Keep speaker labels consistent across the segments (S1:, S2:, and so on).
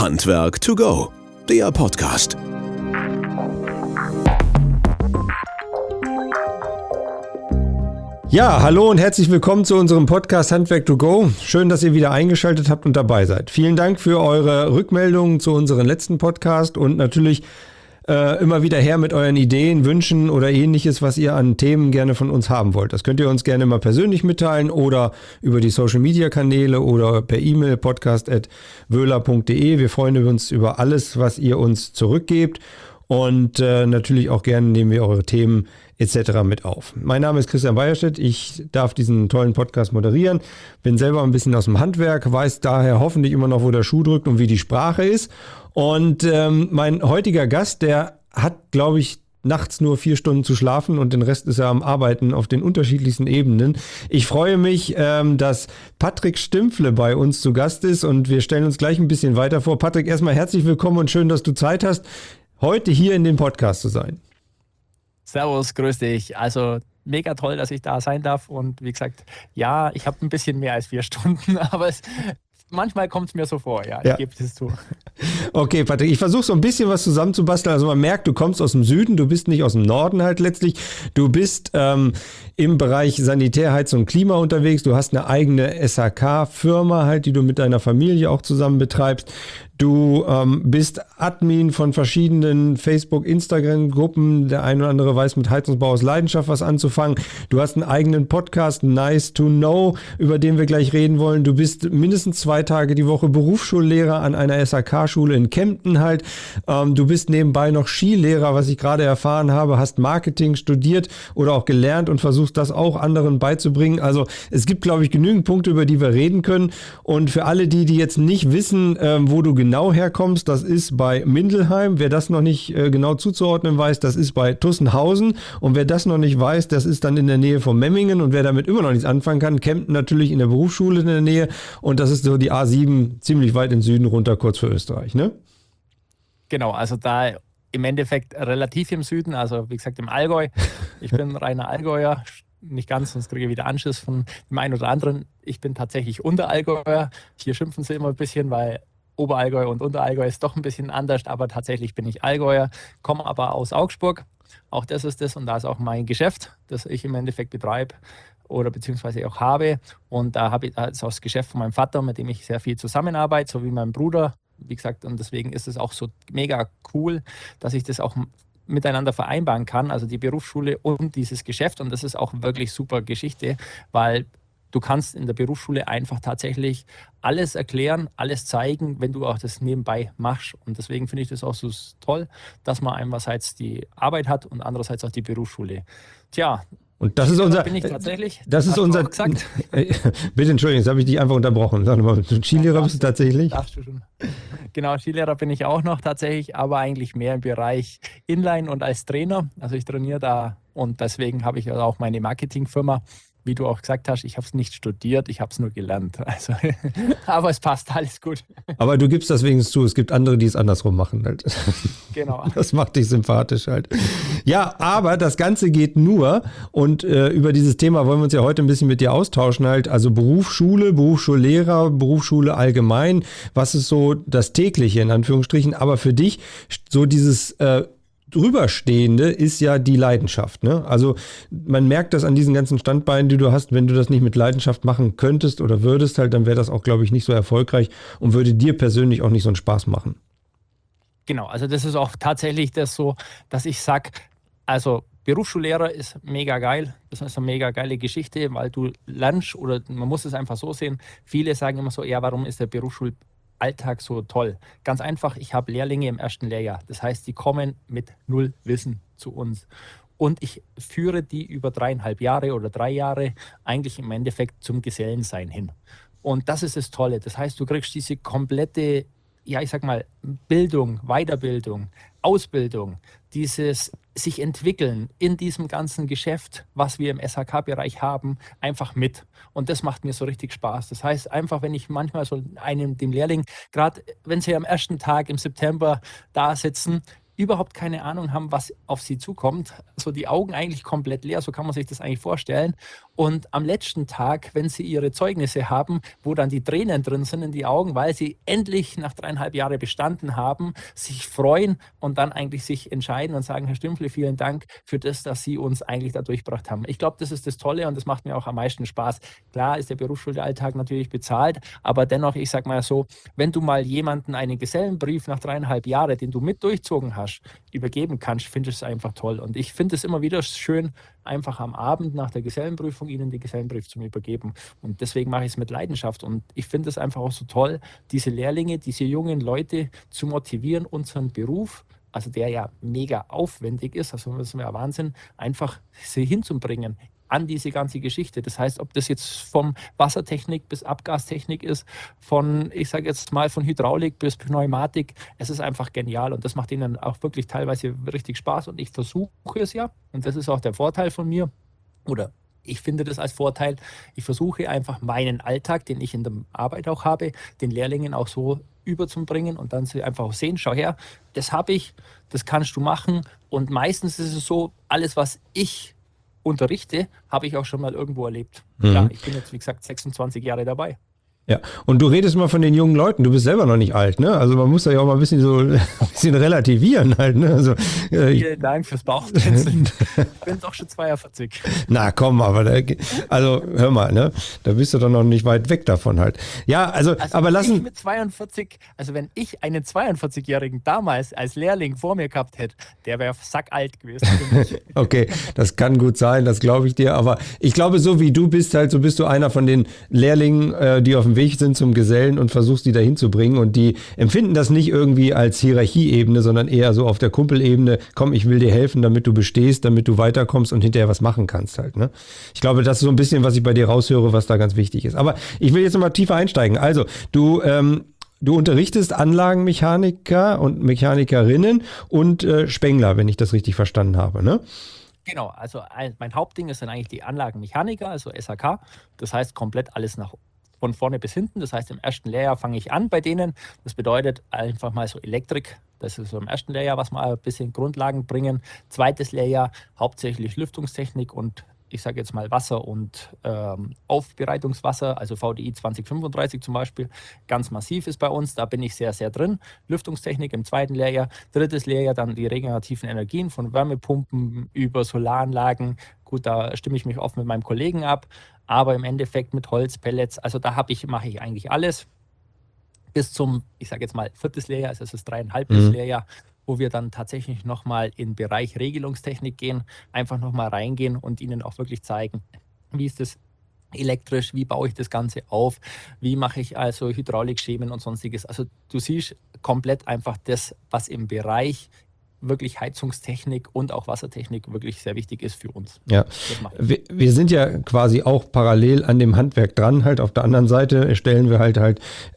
S1: Handwerk to go, der Podcast.
S2: Ja, hallo und herzlich willkommen zu unserem Podcast Handwerk to go. Schön, dass ihr wieder eingeschaltet habt und dabei seid. Vielen Dank für eure Rückmeldungen zu unserem letzten Podcast und natürlich immer wieder her mit euren Ideen, Wünschen oder ähnliches, was ihr an Themen gerne von uns haben wollt. Das könnt ihr uns gerne mal persönlich mitteilen oder über die Social-Media-Kanäle oder per E-Mail podcast@wöhler.de. Wir freuen uns über alles, was ihr uns zurückgebt und natürlich auch gerne nehmen wir eure Themen etc. mit auf. Mein Name ist Christian Weierstedt, ich darf diesen tollen Podcast moderieren, bin selber ein bisschen aus dem Handwerk, weiß daher hoffentlich immer noch, wo der Schuh drückt und wie die Sprache ist. Und mein heutiger Gast, der hat, glaube ich, nachts nur 4 Stunden zu schlafen und den Rest ist er am Arbeiten auf den unterschiedlichsten Ebenen. Ich freue mich, dass Patrick Stimpfle bei uns zu Gast ist und wir stellen uns gleich ein bisschen weiter vor. Patrick, erstmal herzlich willkommen und schön, dass du Zeit hast, heute hier in dem Podcast zu sein.
S3: Servus, grüß dich. Also mega toll, dass ich da sein darf und wie gesagt, ja, ich habe ein bisschen mehr als 4 Stunden, aber manchmal kommt es mir so vor, ja, ich gebe es zu.
S2: Okay, Patrick, ich versuche so ein bisschen was zusammenzubasteln. Also man merkt, du kommst aus dem Süden, du bist nicht aus dem Norden halt letztlich. Du bist im Bereich Sanitär, Heizung und Klima unterwegs. Du hast eine eigene SHK-Firma halt, die du mit deiner Familie auch zusammen betreibst. Du bist Admin von verschiedenen Facebook-, Instagram-Gruppen. Der eine oder andere weiß mit Heizungsbau aus Leidenschaft was anzufangen. Du hast einen eigenen Podcast, Nice to Know, über den wir gleich reden wollen. Du bist mindestens 2 Tage die Woche Berufsschullehrer an einer SHK-Schule in Kempten halt. Du bist nebenbei noch Skilehrer, was ich gerade erfahren habe, hast Marketing studiert oder auch gelernt und versuchst das auch anderen beizubringen. Also es gibt, glaube ich, genügend Punkte, über die wir reden können. Und für alle die jetzt nicht wissen, wo du genau herkommst, das ist bei Mindelheim. Wer das noch nicht genau zuzuordnen weiß, das ist bei Tussenhausen. Und wer das noch nicht weiß, das ist dann in der Nähe von Memmingen. Und wer damit immer noch nichts anfangen kann, Kempten natürlich in der Berufsschule in der Nähe. Und das ist so die A7 ziemlich weit in den Süden runter, kurz vor Österreich, ne?
S3: Genau, also da im Endeffekt relativ im Süden, also wie gesagt im Allgäu. Ich bin reiner Allgäuer, nicht ganz, sonst kriege ich wieder Anschiss von dem einen oder anderen. Ich bin tatsächlich Unterallgäuer. Hier schimpfen sie immer ein bisschen, weil Oberallgäu und Unterallgäu ist doch ein bisschen anders, aber tatsächlich bin ich Allgäuer, komme aber aus Augsburg. Auch das ist das und da ist auch mein Geschäft, das ich im Endeffekt betreibe oder beziehungsweise auch habe. Und da habe ich das das Geschäft von meinem Vater, mit dem ich sehr viel zusammenarbeite, so wie mein Bruder. Wie gesagt, und deswegen ist es auch so mega cool, dass ich das auch miteinander vereinbaren kann, also die Berufsschule und dieses Geschäft. Und das ist auch wirklich super Geschichte, weil du kannst in der Berufsschule einfach tatsächlich alles erklären, alles zeigen, wenn du auch das nebenbei machst. Und deswegen finde ich das auch so toll, dass man einerseits die Arbeit hat und andererseits auch die Berufsschule. Tja,
S2: und das ist unser.
S3: Bin ich tatsächlich.
S2: Das ist unser.
S3: Gesagt?
S2: Bitte entschuldigen, jetzt habe ich dich einfach unterbrochen. Sag mal, Skilehrer bist du tatsächlich?
S3: Darfst du schon. Genau, Skilehrer bin ich auch noch tatsächlich, aber eigentlich mehr im Bereich Inline und als Trainer. Also ich trainiere da und deswegen habe ich auch meine Marketingfirma. Wie du auch gesagt hast, ich habe es nicht studiert, ich habe es nur gelernt. Also, aber es passt, alles gut.
S2: Aber du gibst das wenigstens zu, es gibt andere, die es andersrum machen halt.
S3: Genau.
S2: Das macht dich sympathisch halt. Ja, aber das Ganze geht nur und über dieses Thema wollen wir uns ja heute ein bisschen mit dir austauschen halt. Also Berufsschule, Berufsschullehrer, Berufsschule allgemein. Was ist so das Tägliche in Anführungsstrichen? Aber für dich so dieses drüberstehende ist ja die Leidenschaft, ne? Also man merkt das an diesen ganzen Standbeinen, die du hast. Wenn du das nicht mit Leidenschaft machen könntest oder würdest halt, dann wäre das auch, glaube ich, nicht so erfolgreich und würde dir persönlich auch nicht so einen Spaß machen.
S3: Genau, also das ist auch tatsächlich das so, dass ich sage, also Berufsschullehrer ist mega geil. Das ist eine mega geile Geschichte, weil du lernst oder man muss es einfach so sehen. Viele sagen immer so, ja, warum ist der Berufsschulalltag so toll? Ganz einfach, ich habe Lehrlinge im 1. Lehrjahr. Das heißt, die kommen mit 0 Wissen zu uns. Und ich führe die über 3,5 Jahre oder 3 Jahre eigentlich im Endeffekt zum Gesellensein hin. Und das ist das Tolle. Das heißt, du kriegst diese komplette, ja, ich sag mal, Bildung, Weiterbildung, Ausbildung, dieses sich entwickeln in diesem ganzen Geschäft, was wir im SHK-Bereich haben, einfach mit. Und das macht mir so richtig Spaß. Das heißt einfach, wenn ich manchmal so dem Lehrling, gerade wenn sie am ersten Tag im September da sitzen, überhaupt keine Ahnung haben, was auf sie zukommt, so die Augen eigentlich komplett leer, so kann man sich das eigentlich vorstellen. Und am letzten Tag, wenn sie ihre Zeugnisse haben, wo dann die Tränen drin sind in die Augen, weil sie endlich nach 3,5 Jahren bestanden haben, sich freuen und dann eigentlich sich entscheiden und sagen, Herr Stümpfle, vielen Dank für das, dass Sie uns eigentlich da durchgebracht haben. Ich glaube, das ist das Tolle und das macht mir auch am meisten Spaß. Klar ist der Berufsschulalltag natürlich bezahlt, aber dennoch, ich sage mal so, wenn du mal jemanden einen Gesellenbrief nach 3,5 Jahren, den du mit durchzogen hast, übergeben kannst, finde ich es einfach toll. Und ich finde es immer wieder schön, einfach am Abend nach der Gesellenprüfung ihnen den Gesellenbrief zu übergeben. Und deswegen mache ich es mit Leidenschaft. Und ich finde es einfach auch so toll, diese Lehrlinge, diese jungen Leute zu motivieren, unseren Beruf, also der ja mega aufwendig ist, also das ist ja Wahnsinn, einfach sie hinzubringen an diese ganze Geschichte. Das heißt, ob das jetzt vom Wassertechnik bis Abgastechnik ist, von, ich sage jetzt mal, von Hydraulik bis Pneumatik, es ist einfach genial und das macht ihnen auch wirklich teilweise richtig Spaß und ich versuche es ja und das ist auch der Vorteil von mir oder ich finde das als Vorteil, ich versuche einfach meinen Alltag, den ich in der Arbeit auch habe, den Lehrlingen auch so überzubringen und dann sie einfach auch sehen, schau her, das habe ich, das kannst du machen und meistens ist es so, alles was ich unterrichte, habe ich auch schon mal irgendwo erlebt. Ja, ich bin jetzt, wie gesagt, 26 Jahre dabei.
S2: Ja, und du redest mal von den jungen Leuten, du bist selber noch nicht alt, ne? Also man muss da ja auch mal ein bisschen relativieren halt, ne? Also,
S3: Vielen Dank fürs Bauchtänzeln. Ich bin doch schon 42.
S2: Na komm, also hör mal, ne? Da bist du doch noch nicht weit weg davon halt. Ja, also aber lassen...
S3: Mit 42, also wenn ich einen 42-Jährigen damals als Lehrling vor mir gehabt hätte, der wäre sackalt gewesen für mich.
S2: Okay, das kann gut sein, das glaube ich dir, aber ich glaube, so wie du bist halt, so bist du einer von den Lehrlingen, die auf dem Weg sind zum Gesellen und versuchst, die dahin zu bringen und die empfinden das nicht irgendwie als Hierarchieebene, sondern eher so auf der Kumpelebene, komm, ich will dir helfen, damit du bestehst, damit du weiterkommst und hinterher was machen kannst halt, ne? Ich glaube, das ist so ein bisschen, was ich bei dir raushöre, was da ganz wichtig ist. Aber ich will jetzt nochmal tiefer einsteigen. Also, du unterrichtest Anlagenmechaniker und Mechanikerinnen und Spengler, wenn ich das richtig verstanden habe, ne?
S3: Genau, also mein Hauptding ist dann eigentlich die Anlagenmechaniker, also SHK. Das heißt komplett alles von vorne bis hinten. Das heißt, im ersten Lehrjahr fange ich an bei denen. Das bedeutet einfach mal so Elektrik. Das ist so im ersten Lehrjahr, was wir ein bisschen Grundlagen bringen. Zweites Lehrjahr hauptsächlich Lüftungstechnik und ich sage jetzt mal Wasser- und Aufbereitungswasser, also VDI 2035 zum Beispiel, ganz massiv ist bei uns. Da bin ich sehr, sehr drin. Lüftungstechnik im zweiten Lehrjahr. Drittes Lehrjahr dann die regenerativen Energien von Wärmepumpen über Solaranlagen. Gut, da stimme ich mich oft mit meinem Kollegen ab, aber im Endeffekt mit Holz, Pellets, also da mache ich eigentlich alles bis zum, ich sage jetzt mal, viertes Lehrjahr, also es ist 3,5. Lehrjahr, wo wir dann tatsächlich nochmal in den Bereich Regelungstechnik gehen, einfach nochmal reingehen und ihnen auch wirklich zeigen, wie ist das elektrisch, wie baue ich das Ganze auf, wie mache ich also Hydraulikschemen und sonstiges. Also du siehst komplett einfach das, was im Bereich wirklich Heizungstechnik und auch Wassertechnik wirklich sehr wichtig ist für uns.
S2: Ja, wir sind ja quasi auch parallel an dem Handwerk dran. Halt auf der anderen Seite stellen wir halt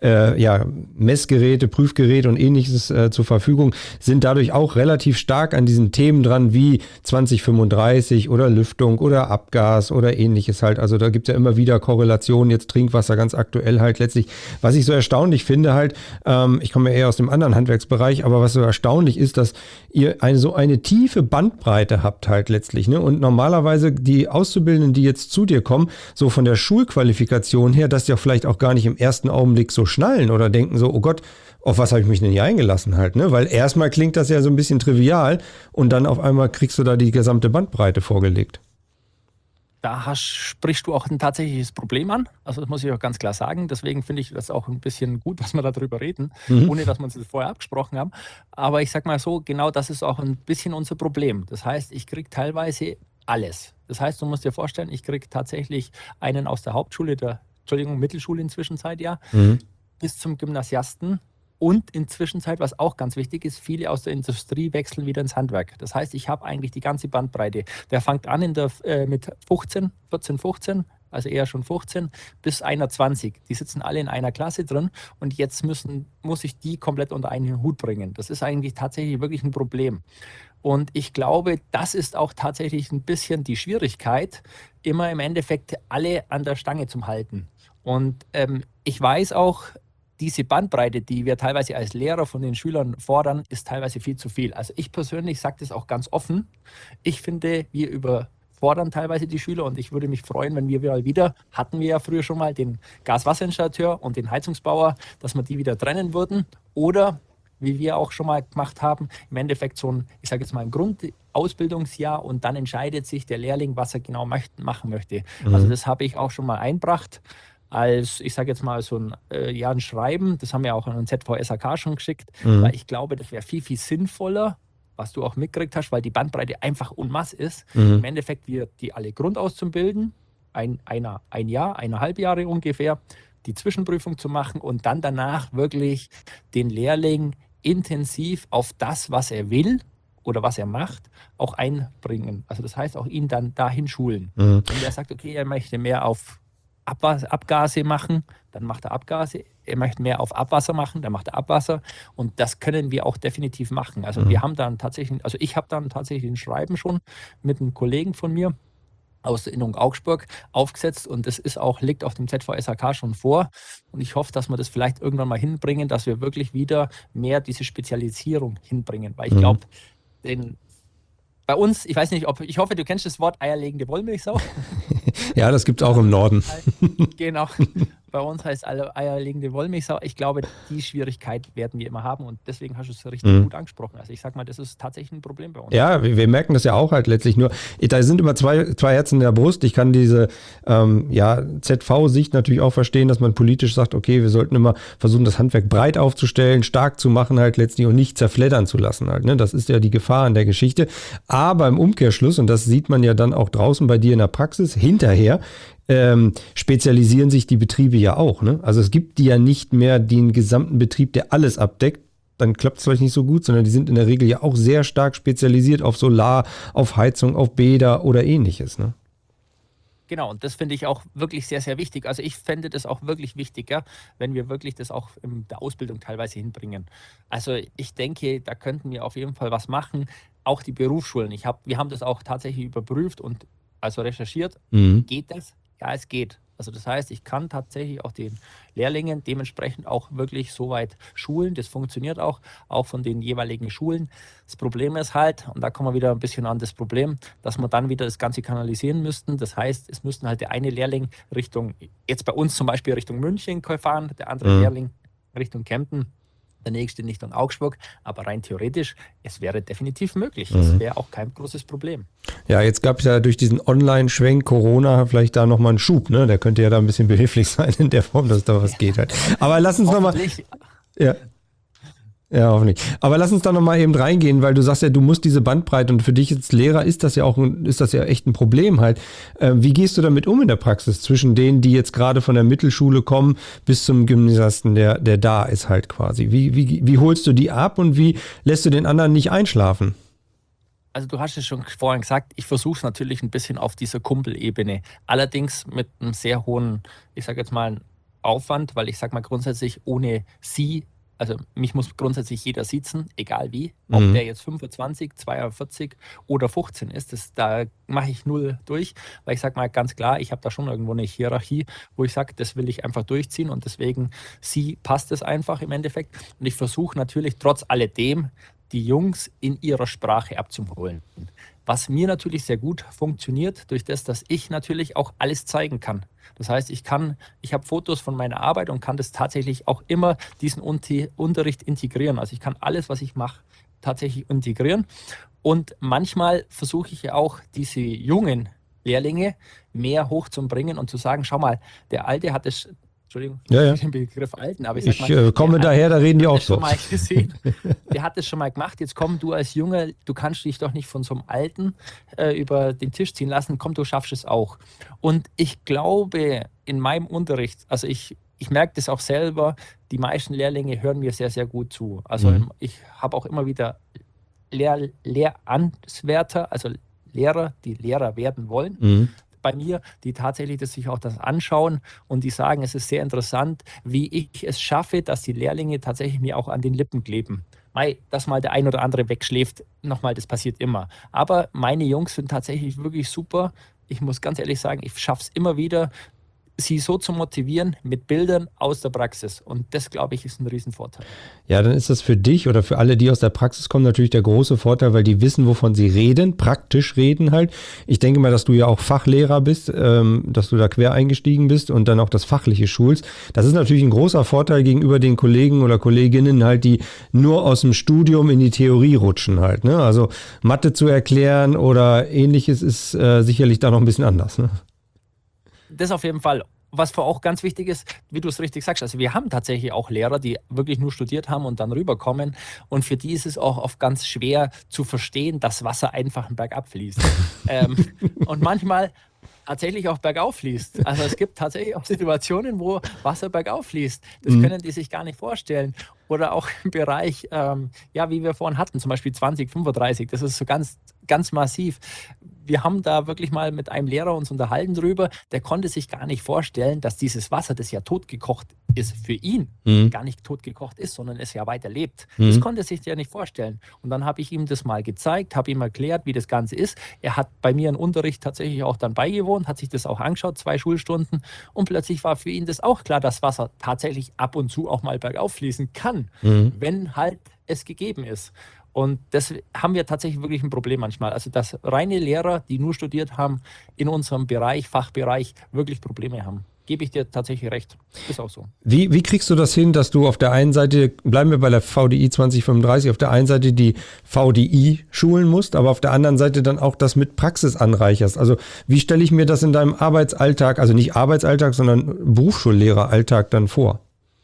S2: Messgeräte, Prüfgeräte und ähnliches zur Verfügung, sind dadurch auch relativ stark an diesen Themen dran wie 2035 oder Lüftung oder Abgas oder ähnliches halt. Also da gibt es ja immer wieder Korrelationen, jetzt Trinkwasser ganz aktuell halt letztlich. Was ich so erstaunlich finde halt, ich komme ja eher aus dem anderen Handwerksbereich, aber was so erstaunlich ist, dass ihr so eine tiefe Bandbreite habt halt letztlich, ne? Und normalerweise die Auszubildenden, die jetzt zu dir kommen, so von der Schulqualifikation her, dass die auch vielleicht auch gar nicht im ersten Augenblick so schnallen oder denken so, oh Gott, auf was habe ich mich denn hier eingelassen halt, ne? Weil erstmal klingt das ja so ein bisschen trivial und dann auf einmal kriegst du da die gesamte Bandbreite vorgelegt.
S3: Da sprichst du auch ein tatsächliches Problem an. Also das muss ich auch ganz klar sagen. Deswegen finde ich das auch ein bisschen gut, dass wir darüber reden, ohne dass wir uns das vorher abgesprochen haben. Aber ich sage mal so, genau das ist auch ein bisschen unser Problem. Das heißt, ich kriege teilweise alles. Das heißt, du musst dir vorstellen, ich kriege tatsächlich einen aus der Hauptschule, Mittelschule inzwischen bis zum Gymnasiasten. Und in Zwischenzeit, was auch ganz wichtig ist, viele aus der Industrie wechseln wieder ins Handwerk. Das heißt, ich habe eigentlich die ganze Bandbreite. Der fängt an mit 14, 15, also eher schon 15, bis 21. Die sitzen alle in einer Klasse drin und jetzt muss ich die komplett unter einen Hut bringen. Das ist eigentlich tatsächlich wirklich ein Problem. Und ich glaube, das ist auch tatsächlich ein bisschen die Schwierigkeit, immer im Endeffekt alle an der Stange zu halten. Und ich weiß auch, diese Bandbreite, die wir teilweise als Lehrer von den Schülern fordern, ist teilweise viel zu viel. Also ich persönlich sage das auch ganz offen. Ich finde, wir fordern teilweise die Schüler und ich würde mich freuen, wenn wir wieder, hatten wir ja früher schon mal, den Gas-Wasser-Installateur und den Heizungsbauer, dass wir die wieder trennen würden oder, wie wir auch schon mal gemacht haben, im Endeffekt so ein, ich sage jetzt mal ein Grundausbildungsjahr und dann entscheidet sich der Lehrling, was er genau machen möchte. Also das habe ich auch schon mal einbracht als, ich sage jetzt mal so ein Schreiben, das haben wir auch an den ZVSAK schon geschickt, weil ich glaube, das wäre viel, viel sinnvoller, was du auch mitgekriegt hast, weil die Bandbreite einfach unmass ist. Im Endeffekt wir die alle grundauszubilden, ein Jahr, 1,5 Jahre ungefähr, die Zwischenprüfung zu machen und dann danach wirklich den Lehrling intensiv auf das, was er will oder was er macht, auch einbringen. Also das heißt auch ihn dann dahin schulen. Wenn er sagt, okay, er möchte mehr auf Abgase machen, dann macht er Abgase. Er möchte mehr auf Abwasser machen, dann macht er Abwasser. Und das können wir auch definitiv machen. Also wir haben dann tatsächlich, also ich habe dann tatsächlich ein Schreiben schon mit einem Kollegen von mir aus der Innung Augsburg aufgesetzt und das ist auch, liegt auf dem ZVSAK schon vor. Und ich hoffe, dass wir das vielleicht irgendwann mal hinbringen, dass wir wirklich wieder mehr diese Spezialisierung hinbringen. Weil ich glaube, bei uns, ich weiß nicht, ich hoffe, du kennst das Wort eierlegende Wollmilchsau.
S2: Ja, das gibt es auch im Norden.
S3: Genau. Bei uns heißt alle eierlegende Wollmilchsau. Ich glaube, die Schwierigkeit werden wir immer haben und deswegen hast du es richtig gut angesprochen. Also ich sag mal, das ist tatsächlich ein Problem bei uns.
S2: Ja, wir merken das ja auch halt letztlich nur. Da sind immer zwei Herzen in der Brust. Ich kann diese ZV-Sicht natürlich auch verstehen, dass man politisch sagt, okay, wir sollten immer versuchen, das Handwerk breit aufzustellen, stark zu machen halt letztlich und nicht zerfleddern zu lassen halt. Ne? Das ist ja die Gefahr in der Geschichte. Aber im Umkehrschluss, und das sieht man ja dann auch draußen bei dir in der Praxis, hinterher spezialisieren sich die Betriebe ja auch. Ne? Also es gibt die ja nicht mehr den gesamten Betrieb, der alles abdeckt. Dann klappt es vielleicht nicht so gut, sondern die sind in der Regel ja auch sehr stark spezialisiert auf Solar, auf Heizung, auf Bäder oder ähnliches. Ne?
S3: Genau, und das finde ich auch wirklich sehr, sehr wichtig. Also ich fände das auch wirklich wichtiger, wenn wir wirklich das auch in der Ausbildung teilweise hinbringen. Also ich denke, da könnten wir auf jeden Fall was machen. Auch die Berufsschulen. Wir haben das auch tatsächlich überprüft und also recherchiert. Geht das? Ja, es geht. Also das heißt, ich kann tatsächlich auch den Lehrlingen dementsprechend auch wirklich so weit schulen. Das funktioniert auch von den jeweiligen Schulen. Das Problem ist halt, und da kommen wir wieder ein bisschen an das Problem, dass wir dann wieder das Ganze kanalisieren müssten. Das heißt, es müssten halt der eine Lehrling jetzt bei uns zum Beispiel Richtung München fahren, der andere Lehrling Richtung Kempten, der nächste Richtung Augsburg. Aber rein theoretisch, es wäre definitiv möglich. Es wäre auch kein großes Problem.
S2: Ja, jetzt gab es ja durch diesen Online-Schwenk Corona vielleicht da nochmal einen Schub. Ne? Der könnte ja da ein bisschen behilflich sein in der Form, dass da was geht halt. Aber lass uns nochmal... Ja, hoffentlich. Aber lass uns da nochmal eben reingehen, weil du sagst ja, du musst diese Bandbreite und für dich als Lehrer ist das ja echt ein Problem halt. Wie gehst du damit um in der Praxis zwischen denen, die jetzt gerade von der Mittelschule kommen, bis zum Gymnasiasten, der da ist halt quasi? Wie holst du die ab und wie lässt du den anderen nicht einschlafen?
S3: Also du hast es schon vorhin gesagt, ich versuche es natürlich ein bisschen auf dieser Kumpelebene. Allerdings mit einem sehr hohen, ich sage jetzt mal, Aufwand, weil ich sage mal grundsätzlich ohne sie, also mich muss grundsätzlich jeder sitzen, egal wie, ob der jetzt 25, 42 oder 15 ist, da mache ich null durch, weil ich sage mal ganz klar, ich habe da schon irgendwo eine Hierarchie, wo ich sage, das will ich einfach durchziehen und deswegen sie passt es einfach im Endeffekt und ich versuche natürlich trotz alledem, die Jungs in ihrer Sprache abzuholen. Was mir natürlich sehr gut funktioniert, durch das, dass ich natürlich auch alles zeigen kann. Das heißt, ich habe Fotos von meiner Arbeit und kann das tatsächlich auch immer diesen Unterricht integrieren. Also ich kann alles, was ich mache, tatsächlich integrieren. Und manchmal versuche ich ja auch diese jungen Lehrlinge mehr hochzubringen und zu sagen, schau mal, der Alte hat es, Entschuldigung, den Begriff Alten, aber ich sag mal,
S2: komme daher, da reden die auch so.
S3: Schon mal gesehen. Der hat das schon mal gemacht, jetzt komm du als Junge, du kannst dich doch nicht von so einem Alten über den Tisch ziehen lassen, komm, du schaffst es auch. Und ich glaube, in meinem Unterricht, also ich merke das auch selber, die meisten Lehrlinge hören mir sehr, sehr gut zu. Also ich habe auch immer wieder Lehranswärter, also Lehrer, die Lehrer werden wollen. Bei mir, die tatsächlich sich auch das anschauen und die sagen, es ist sehr interessant, wie ich es schaffe, dass die Lehrlinge tatsächlich mir auch an den Lippen kleben. Dass mal der ein oder andere wegschläft, nochmal, das passiert immer. Aber meine Jungs sind tatsächlich wirklich super. Ich muss ganz ehrlich sagen, ich schaffe es immer wieder, sie so zu motivieren mit Bildern aus der Praxis. Und das, glaube ich, ist ein Riesenvorteil.
S2: Ja, dann ist das für dich oder für alle, die aus der Praxis kommen, natürlich der große Vorteil, weil die wissen, wovon sie reden, praktisch reden halt. Ich denke mal, dass du ja auch Fachlehrer bist, dass du da quer eingestiegen bist und dann auch das Fachliche schulst. Das ist natürlich ein großer Vorteil gegenüber den Kollegen oder Kolleginnen halt, die nur aus dem Studium in die Theorie rutschen halt. Ne? Also Mathe zu erklären oder ähnliches ist sicherlich da noch ein bisschen anders. Ne?
S3: Das auf jeden Fall. Was für auch ganz wichtig ist, wie du es richtig sagst, also wir haben tatsächlich auch Lehrer, die wirklich nur studiert haben und dann rüberkommen, und für die ist es auch oft ganz schwer zu verstehen, dass Wasser einfach bergab fließt. Und manchmal tatsächlich auch bergauf fließt. Also es gibt tatsächlich auch Situationen, wo Wasser bergauf fließt. Das können die sich gar nicht vorstellen. Oder auch im Bereich, wie wir vorhin hatten, zum Beispiel 2035, das ist so ganz, ganz massiv. Wir haben da wirklich mal mit einem Lehrer uns unterhalten drüber, der konnte sich gar nicht vorstellen, dass dieses Wasser, das ja totgekocht ist, für ihn gar nicht totgekocht ist, sondern es ja weiter lebt. Das konnte er sich ja nicht vorstellen. Und dann habe ich ihm das mal gezeigt, habe ihm erklärt, wie das Ganze ist. Er hat bei mir im Unterricht tatsächlich auch dann beigewohnt, hat sich das auch angeschaut, 2 Schulstunden, und plötzlich war für ihn das auch klar, dass Wasser tatsächlich ab und zu auch mal bergauf fließen kann, wenn halt es gegeben ist. Und das haben wir tatsächlich wirklich ein Problem manchmal. Also dass reine Lehrer, die nur studiert haben, in unserem Bereich, Fachbereich, wirklich Probleme haben. Gebe ich dir tatsächlich recht. Ist auch so.
S2: Wie kriegst du das hin, dass du auf der einen Seite, bleiben wir bei der VDI 2035, auf der einen Seite die VDI schulen musst, aber auf der anderen Seite dann auch das mit Praxis anreicherst? Also wie stelle ich mir das in deinem Arbeitsalltag, also nicht Arbeitsalltag, sondern Berufsschullehreralltag dann vor?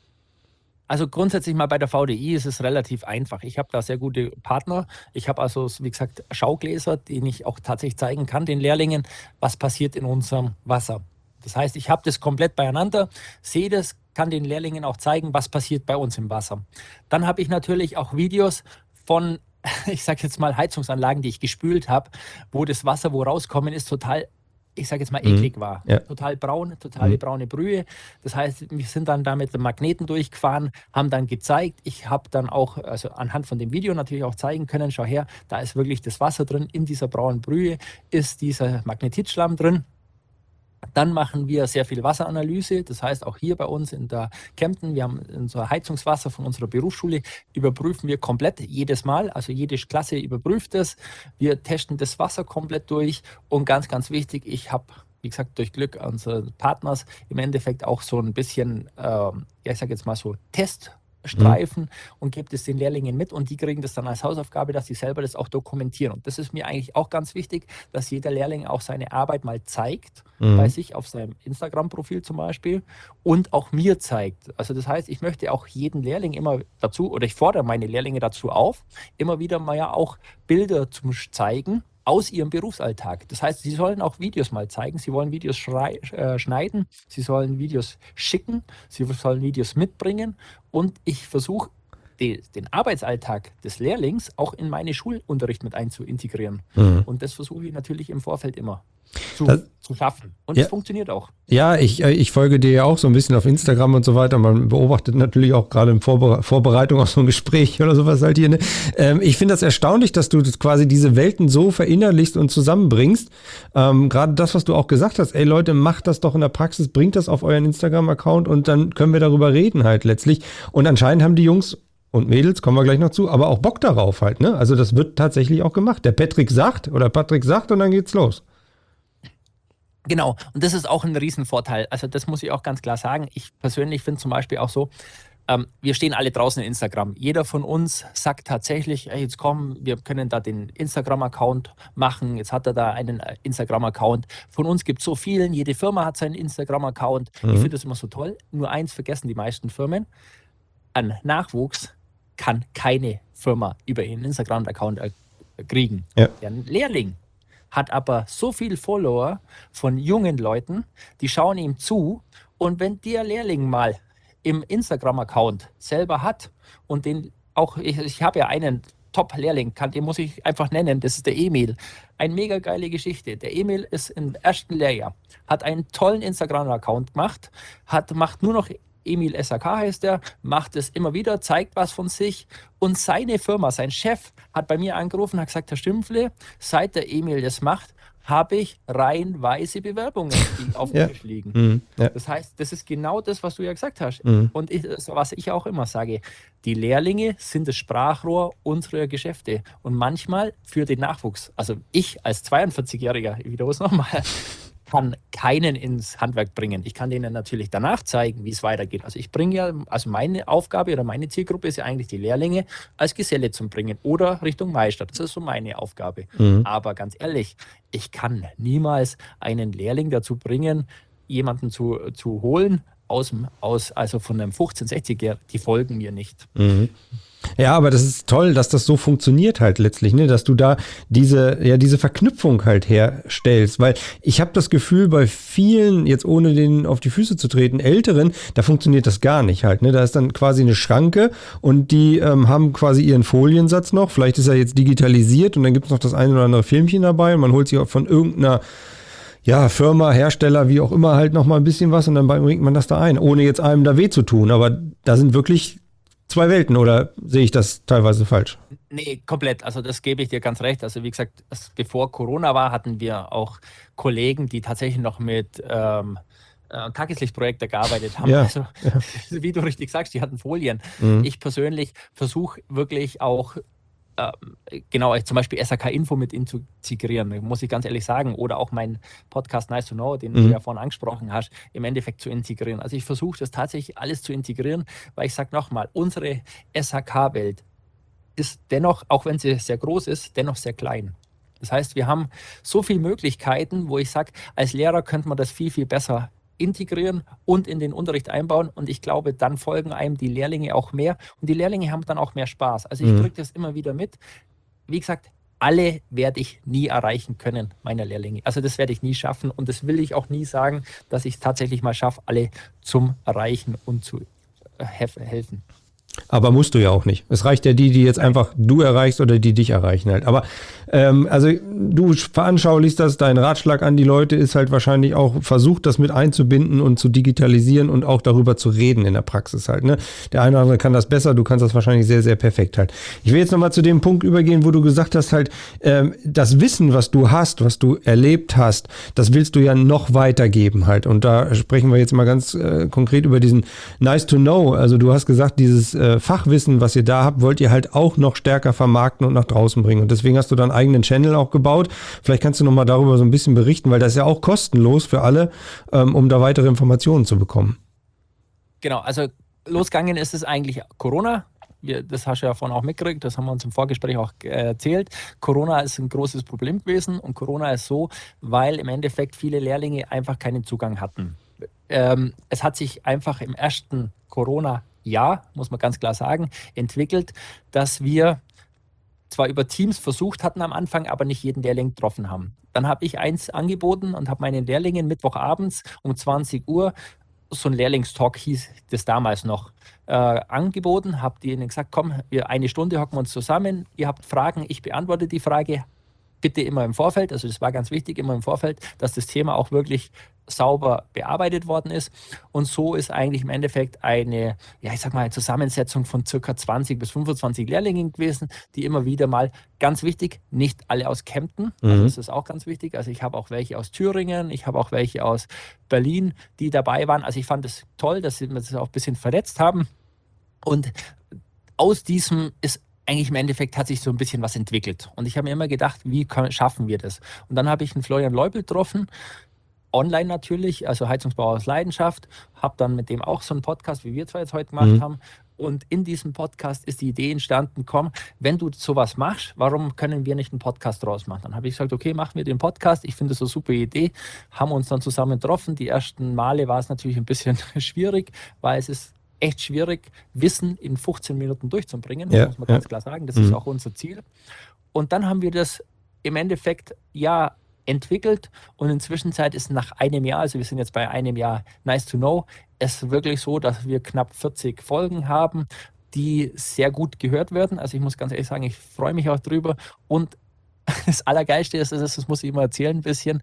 S3: Also grundsätzlich mal bei der VDI ist es relativ einfach. Ich habe da sehr gute Partner. Ich habe also, wie gesagt, Schaugläser, denen ich auch tatsächlich zeigen kann, den Lehrlingen, was passiert in unserem Wasser. Das heißt, ich habe das komplett beieinander, sehe das, kann den Lehrlingen auch zeigen, was passiert bei uns im Wasser. Dann habe ich natürlich auch Videos von, ich sage jetzt mal, Heizungsanlagen, die ich gespült habe, wo das Wasser, wo rauskommen ist, total, ich sage jetzt mal, eklig war.
S2: Ja.
S3: Total braun, totale braune Brühe. Das heißt, wir sind dann da mit dem Magneten durchgefahren, haben dann gezeigt. Ich habe dann auch, also anhand von dem Video natürlich auch zeigen können, schau her, da ist wirklich das Wasser drin, in dieser braunen Brühe ist dieser Magnetitschlamm drin. Dann machen wir sehr viel Wasseranalyse, das heißt auch hier bei uns in der Kempten, wir haben unser Heizungswasser von unserer Berufsschule, überprüfen wir komplett jedes Mal, also jede Klasse überprüft es, wir testen das Wasser komplett durch, und ganz, ganz wichtig, ich habe, wie gesagt, durch Glück unseres Partners im Endeffekt auch so ein bisschen, ich sage jetzt mal so Teststreifen und gebe das den Lehrlingen mit, und die kriegen das dann als Hausaufgabe, dass sie selber das auch dokumentieren. Und das ist mir eigentlich auch ganz wichtig, dass jeder Lehrling auch seine Arbeit mal zeigt, bei sich auf seinem Instagram-Profil zum Beispiel, und auch mir zeigt. Also das heißt, ich möchte auch jeden Lehrling immer dazu, oder ich fordere meine Lehrlinge dazu auf, immer wieder mal ja auch Bilder zu zeigen aus ihrem Berufsalltag. Das heißt, sie sollen auch Videos mal zeigen, sie wollen Videos schneiden, sie sollen Videos schicken, sie sollen Videos mitbringen, und ich versuche, den Arbeitsalltag des Lehrlings auch in meine Schulunterricht mit einzuintegrieren. Und das versuche ich natürlich im Vorfeld immer zu schaffen. Und es funktioniert auch.
S2: Ja, ich folge dir ja auch so ein bisschen auf Instagram und so weiter. Man beobachtet natürlich auch gerade in Vorbereitung auf so ein Gespräch oder sowas halt hier. Ne? Ich finde das erstaunlich, dass du quasi diese Welten so verinnerlichst und zusammenbringst. Gerade das, was du auch gesagt hast, ey Leute, macht das doch in der Praxis, bringt das auf euren Instagram-Account, und dann können wir darüber reden halt letztlich. Und anscheinend haben die Jungs und Mädels, kommen wir gleich noch zu, aber auch Bock darauf halt. Ne? Also das wird tatsächlich auch gemacht. Der Patrick sagt, und dann geht's los.
S3: Genau, und das ist auch ein Riesenvorteil. Also das muss ich auch ganz klar sagen. Ich persönlich finde zum Beispiel auch so, wir stehen alle draußen in Instagram. Jeder von uns sagt tatsächlich, ey, jetzt komm, wir können da den Instagram-Account machen. Jetzt hat er da einen Instagram-Account. Von uns gibt es so vielen, jede Firma hat seinen Instagram-Account. Ich finde das immer so toll. Nur eins vergessen die meisten Firmen: an Nachwuchs kann keine Firma über ihren Instagram-Account kriegen.
S2: Ja.
S3: Der Lehrling hat aber so viel Follower von jungen Leuten, die schauen ihm zu, und wenn der Lehrling mal im Instagram-Account selber hat und den auch, ich habe ja einen Top-Lehrling, den muss ich einfach nennen, das ist der Emil. Eine mega geile Geschichte. Der Emil ist im ersten Lehrjahr, hat einen tollen Instagram-Account gemacht, macht nur noch Emil SAK heißt er, macht es immer wieder, zeigt was von sich, und seine Firma, sein Chef, hat bei mir angerufen, hat gesagt, Herr Stümpfle, seit der Emil das macht, habe ich reihenweise Bewerbungen, die auf dem Tisch liegen.
S2: Ja.
S3: Das heißt, das ist genau das, was du ja gesagt hast.
S2: Mhm.
S3: Und was ich auch immer sage, die Lehrlinge sind das Sprachrohr unserer Geschäfte. Und manchmal für den Nachwuchs. Also ich als 42-Jähriger, ich wiederhole es nochmal, kann keinen ins Handwerk bringen. Ich kann denen natürlich danach zeigen, wie es weitergeht. Also ich bringe ja, also meine Aufgabe oder meine Zielgruppe ist ja eigentlich die Lehrlinge als Geselle zu bringen oder Richtung Meister. Das ist so meine Aufgabe. Aber ganz ehrlich, ich kann niemals einen Lehrling dazu bringen, jemanden zu holen also von einem 15-, 60-Jährigen, die folgen mir nicht.
S2: Ja, aber das ist toll, dass das so funktioniert halt letztlich, ne? Dass du da diese Verknüpfung halt herstellst, weil ich habe das Gefühl, bei vielen, jetzt ohne denen auf die Füße zu treten, Älteren, da funktioniert das gar nicht halt, ne? Da ist dann quasi eine Schranke und die haben quasi ihren Foliensatz noch, vielleicht ist er jetzt digitalisiert und dann gibt es noch das eine oder andere Filmchen dabei und man holt sich auch von irgendeiner Firma, Hersteller, wie auch immer, halt noch mal ein bisschen was und dann bringt man das da ein, ohne jetzt einem da weh zu tun. Aber da sind wirklich zwei Welten, oder sehe ich das teilweise falsch?
S3: Nee, komplett. Also das gebe ich dir ganz recht. Also wie gesagt, bevor Corona war, hatten wir auch Kollegen, die tatsächlich noch mit Tageslichtprojektor gearbeitet haben.
S2: Ja,
S3: Also wie du richtig sagst, die hatten Folien. Ich persönlich versuche wirklich auch genau, zum Beispiel SAK Info mit integrieren, muss ich ganz ehrlich sagen, oder auch meinen Podcast Nice to Know, den du ja vorhin angesprochen hast, im Endeffekt zu integrieren. Also ich versuche das tatsächlich alles zu integrieren, weil ich sage nochmal, unsere SAK-Welt ist dennoch, auch wenn sie sehr groß ist, dennoch sehr klein. Das heißt, wir haben so viele Möglichkeiten, wo ich sage, als Lehrer könnte man das viel, viel besser integrieren und in den Unterricht einbauen und ich glaube, dann folgen einem die Lehrlinge auch mehr und die Lehrlinge haben dann auch mehr Spaß. Also ich drücke das immer wieder mit. Wie gesagt, alle werde ich nie erreichen können, meine Lehrlinge. Also das werde ich nie schaffen und das will ich auch nie sagen, dass ich es tatsächlich mal schaffe, alle zum Erreichen und zu helfen.
S2: Aber musst du ja auch nicht. Es reicht ja die jetzt einfach du erreichst oder die dich erreichen halt. Aber also du veranschaulichst das, dein Ratschlag an die Leute ist halt wahrscheinlich auch, versucht das mit einzubinden und zu digitalisieren und auch darüber zu reden in der Praxis halt. Ne? Der eine oder andere kann das besser, du kannst das wahrscheinlich sehr, sehr perfekt halt. Ich will jetzt nochmal zu dem Punkt übergehen, wo du gesagt hast halt, das Wissen, was du hast, was du erlebt hast, das willst du ja noch weitergeben halt. Und da sprechen wir jetzt mal ganz konkret über diesen Nice to Know. Also du hast gesagt, dieses Fachwissen, was ihr da habt, wollt ihr halt auch noch stärker vermarkten und nach draußen bringen. Und deswegen hast du dann einen eigenen Channel auch gebaut. Vielleicht kannst du noch mal darüber so ein bisschen berichten, weil das ist ja auch kostenlos für alle, um da weitere Informationen zu bekommen.
S3: Genau, also losgegangen ist es eigentlich Corona. Das hast du ja vorhin auch mitgekriegt, das haben wir uns im Vorgespräch auch erzählt. Corona ist ein großes Problem gewesen und Corona ist so, weil im Endeffekt viele Lehrlinge einfach keinen Zugang hatten. Es hat sich einfach im ersten Corona-Jahr, muss man ganz klar sagen, entwickelt, dass wir zwar über Teams versucht hatten am Anfang, aber nicht jeden Lehrling getroffen haben. Dann habe ich eins angeboten und habe meinen Lehrlingen Mittwochabends um 20 Uhr, so ein Lehrlingstalk hieß das damals noch, angeboten, habe denen gesagt, komm, eine Stunde hocken wir uns zusammen, ihr habt Fragen, ich beantworte die Frage, bitte immer im Vorfeld, also das war ganz wichtig, immer im Vorfeld, dass das Thema auch wirklich sauber bearbeitet worden ist. Und so ist eigentlich im Endeffekt eine, ich sag mal, eine Zusammensetzung von circa 20 bis 25 Lehrlingen gewesen, die immer wieder mal, ganz wichtig, nicht alle aus Kempten, also das ist auch ganz wichtig. Also ich habe auch welche aus Thüringen, ich habe auch welche aus Berlin, die dabei waren. Also ich fand es toll, dass sie das auch ein bisschen vernetzt haben. Und aus diesem ist eigentlich im Endeffekt hat sich so ein bisschen was entwickelt. Und ich habe mir immer gedacht, wie schaffen wir das? Und dann habe ich einen Florian Leubel getroffen, online natürlich, also Heizungsbau aus Leidenschaft, habe dann mit dem auch so einen Podcast, wie wir zwei jetzt heute gemacht haben. Und in diesem Podcast ist die Idee entstanden, komm, wenn du sowas machst, warum können wir nicht einen Podcast draus machen? Dann habe ich gesagt, okay, machen wir den Podcast. Ich finde das eine super Idee. Haben uns dann zusammen getroffen. Die ersten Male war es natürlich ein bisschen schwierig, weil es ist echt schwierig, Wissen in 15 Minuten durchzubringen, muss man ganz klar sagen. Das ist auch unser Ziel. Und dann haben wir das im Endeffekt entwickelt und inzwischen ist nach einem Jahr, also wir sind jetzt bei einem Jahr Nice to Know, es ist wirklich so, dass wir knapp 40 Folgen haben, die sehr gut gehört werden. Also ich muss ganz ehrlich sagen, ich freue mich auch drüber. Und das Allergeilste ist, das muss ich immer erzählen ein bisschen,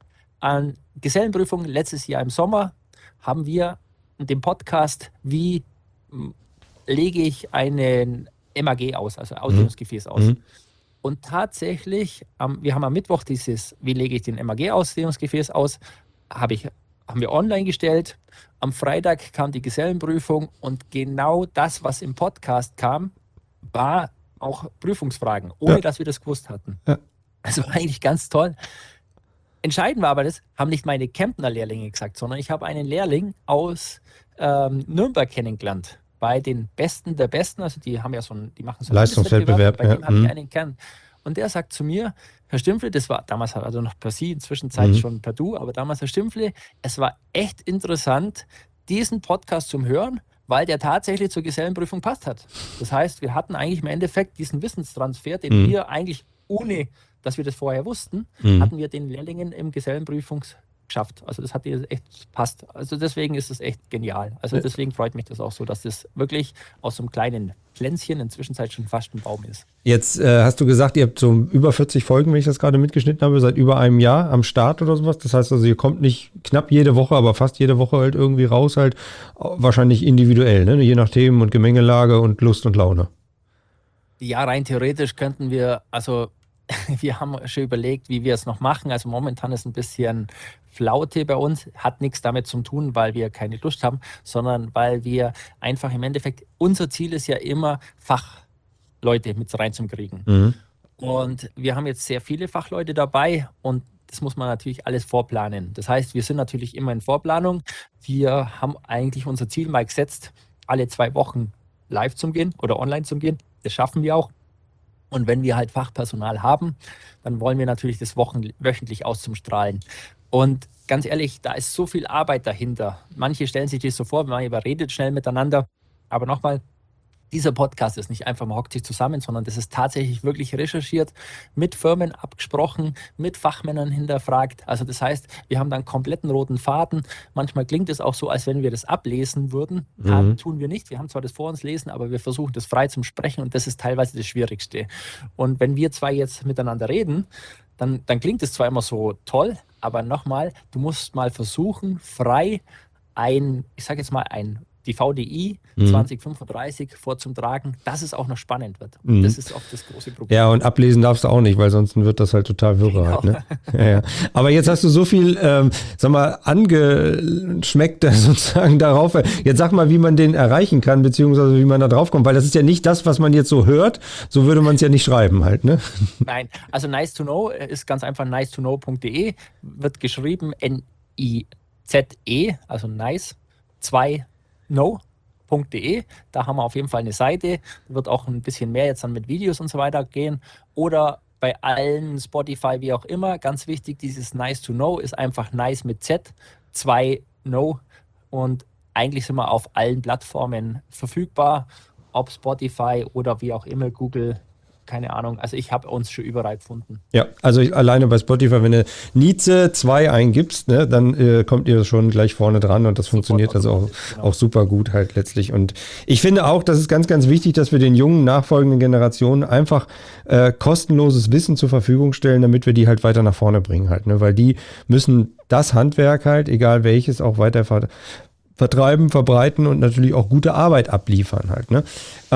S3: an Gesellenprüfung letztes Jahr im Sommer haben wir den Podcast, wie lege ich einen MAG aus, also Ausdehnungsgefäß aus. Und tatsächlich, wir haben am Mittwoch wie lege ich den MAG-Ausdehnungsgefäß aus, haben wir online gestellt. Am Freitag kam die Gesellenprüfung und genau das, was im Podcast kam, war auch Prüfungsfragen, ohne dass wir das gewusst hatten.
S2: Ja.
S3: Also war eigentlich ganz toll. Entscheidend war aber das, haben nicht meine Kemptner-Lehrlinge gesagt, sondern ich habe einen Lehrling aus Nürnberg kennengelernt. Bei den Besten der Besten, also die haben ja die machen so einen
S2: Leistungswettbewerb.
S3: Bei dem habe ich einen kennen. Und der sagt zu mir, Herr Stimpfle, das war damals also noch per Sie, inzwischen schon per Du, aber damals Herr Stimpfle, es war echt interessant, diesen Podcast zum Hören, weil der tatsächlich zur Gesellenprüfung passt hat. Das heißt, wir hatten eigentlich im Endeffekt diesen Wissenstransfer, den wir eigentlich ohne, dass wir das vorher wussten, hatten wir den Lehrlingen im Gesellenprüfungs geschafft. Also das hat echt passt. Also deswegen ist es echt genial. Also deswegen freut mich das auch so, dass das wirklich aus so einem kleinen Pflänzchen inzwischen schon fast ein Baum ist.
S2: Jetzt hast du gesagt, ihr habt so über 40 Folgen, wenn ich das gerade mitgeschnitten habe, seit über einem Jahr am Start oder sowas. Das heißt also, ihr kommt nicht knapp jede Woche, aber fast jede Woche halt irgendwie raus, halt wahrscheinlich individuell, ne? Je nach Themen und Gemengelage und Lust und Laune.
S3: Ja, rein theoretisch könnten wir, also wir haben schon überlegt, wie wir es noch machen. Also momentan ist ein bisschen Flaute bei uns. Hat nichts damit zu tun, weil wir keine Lust haben, sondern weil wir einfach im Endeffekt, unser Ziel ist ja immer, Fachleute mit reinzukriegen. Und wir haben jetzt sehr viele Fachleute dabei und das muss man natürlich alles vorplanen. Das heißt, wir sind natürlich immer in Vorplanung. Wir haben eigentlich unser Ziel mal gesetzt, alle 2 Wochen live zu gehen oder online zu gehen. Das schaffen wir auch. Und wenn wir halt Fachpersonal haben, dann wollen wir natürlich das wöchentlich ausstrahlen. Und ganz ehrlich, da ist so viel Arbeit dahinter. Manche stellen sich das so vor, man überredet schnell miteinander. Aber nochmal, dieser Podcast ist nicht einfach, man hockt sich zusammen, sondern das ist tatsächlich wirklich recherchiert, mit Firmen abgesprochen, mit Fachmännern hinterfragt. Also das heißt, wir haben da einen kompletten roten Faden. Manchmal klingt es auch so, als wenn wir das ablesen würden. Tun wir nicht. Wir haben zwar das vor uns lesen, aber wir versuchen das frei zum Sprechen und das ist teilweise das Schwierigste. Und wenn wir zwei jetzt miteinander reden, dann klingt es zwar immer so toll, aber nochmal, du musst mal versuchen, frei die VDI 2035 vorzutragen, dass es auch noch spannend wird. Das ist oft das große Problem.
S2: Ja, und ablesen darfst du auch nicht, weil sonst wird das halt total wirre halt, ne? Ja. Aber jetzt hast du so viel, angeschmeckt sozusagen darauf. Jetzt sag mal, wie man den erreichen kann, beziehungsweise wie man da drauf kommt, weil das ist ja nicht das, was man jetzt so hört. So würde man es ja nicht schreiben halt, ne?
S3: Nein, also nice to know ist ganz einfach nice2know.de, wird geschrieben Nize, also nice, 2 know.de. Da haben wir auf jeden Fall eine Seite. Wird auch ein bisschen mehr jetzt dann mit Videos und so weiter gehen. Oder bei allen, Spotify, wie auch immer. Ganz wichtig, dieses Nice to Know ist einfach nice mit Z, 2 know. Und eigentlich sind wir auf allen Plattformen verfügbar. Ob Spotify oder wie auch immer, Google, keine Ahnung. Also ich habe uns schon überall gefunden.
S2: Ja, also alleine bei Spotify, wenn du Nize 2 eingibst, ne, dann kommt ihr schon gleich vorne dran und das funktioniert also auch super gut halt letztlich. Und ich finde auch, das ist ganz, ganz wichtig, dass wir den jungen nachfolgenden Generationen einfach kostenloses Wissen zur Verfügung stellen, damit wir die halt weiter nach vorne bringen halt, ne, weil die müssen das Handwerk halt, egal welches, auch weiter vertreiben, verbreiten und natürlich auch gute Arbeit abliefern halt, ne.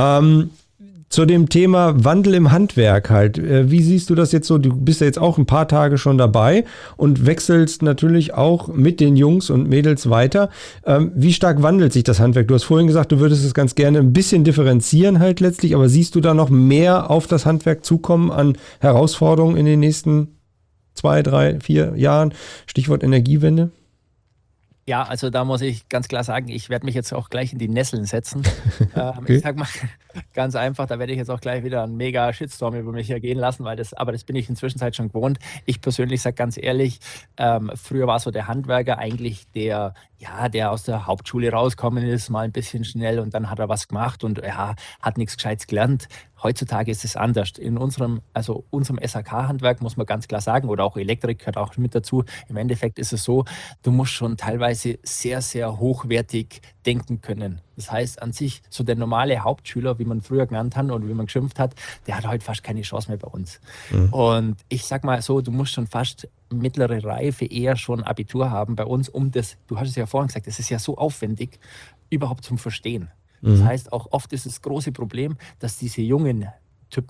S2: Zu dem Thema Wandel im Handwerk halt. Wie siehst du das jetzt so? Du bist ja jetzt auch ein paar Tage schon dabei und wechselst natürlich auch mit den Jungs und Mädels weiter. Wie stark wandelt sich das Handwerk? Du hast vorhin gesagt, du würdest es ganz gerne ein bisschen differenzieren halt letztlich, aber siehst du da noch mehr auf das Handwerk zukommen an Herausforderungen in den nächsten 2, 3, 4 Jahren? Stichwort Energiewende.
S3: Ja, also da muss ich ganz klar sagen, ich werde mich jetzt auch gleich in die Nesseln setzen.
S2: Okay.
S3: Ich sag mal ganz einfach, da werde ich jetzt auch gleich wieder einen mega Shitstorm über mich ergehen lassen, aber das bin ich inzwischen schon gewohnt. Ich persönlich sage ganz ehrlich, früher war so der Handwerker eigentlich der aus der Hauptschule rausgekommen ist, mal ein bisschen schnell und dann hat er was gemacht und hat nichts Gescheites gelernt. Heutzutage ist es anders. In unserem SHK-Handwerk muss man ganz klar sagen, oder auch Elektrik gehört auch mit dazu. Im Endeffekt ist es so, du musst schon teilweise sehr, sehr hochwertig denken können. Das heißt an sich, so der normale Hauptschüler, wie man früher genannt hat oder wie man geschimpft hat, der hat heute fast keine Chance mehr bei uns. Und ich sag mal so, du musst schon fast mittlere Reife, eher schon Abitur haben bei uns, du hast es ja vorhin gesagt, das ist ja so aufwendig, überhaupt zum Verstehen. Das heißt, auch oft ist das große Problem, dass diese jungen Typen,